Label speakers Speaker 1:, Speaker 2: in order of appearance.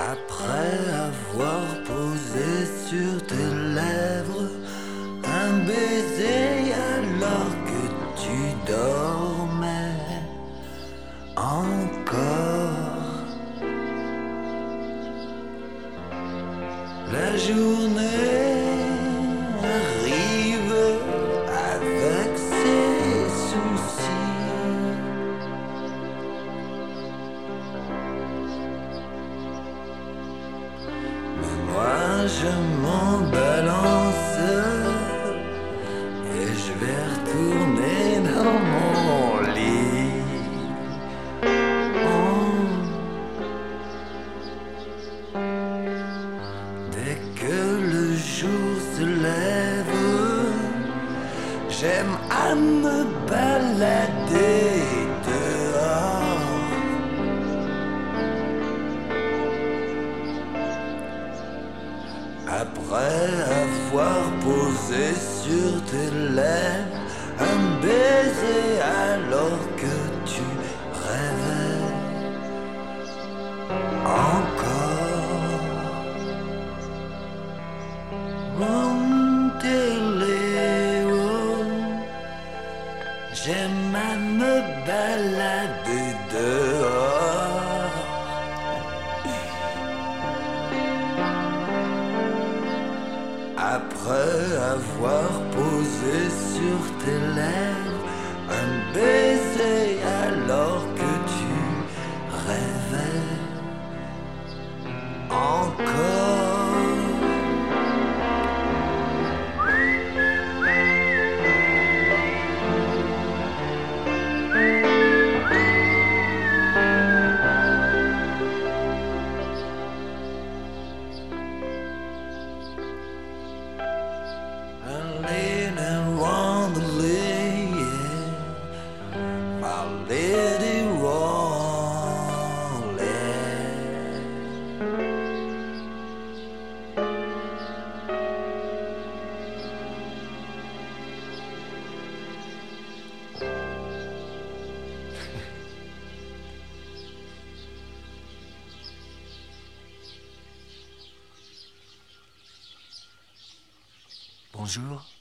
Speaker 1: Après avoir posé sur tes lèvres un baiser alors que tu dormais encore, la journée arrive avec ses soucis. Mais moi je m'en balance et je vais retourner dans mon lit. Oh. Dès que le jour se lève, j'aime à me balader dehors. Après avoir posé sur tes lèvres un baiser alors que tu rêvais encore. Montéléo, j'aime à me balader dehors. Après avoir posé sur tes lèvres un baiser alors que tu rêvais encore. Leaning around the lake, my lady rolling. Bonjour.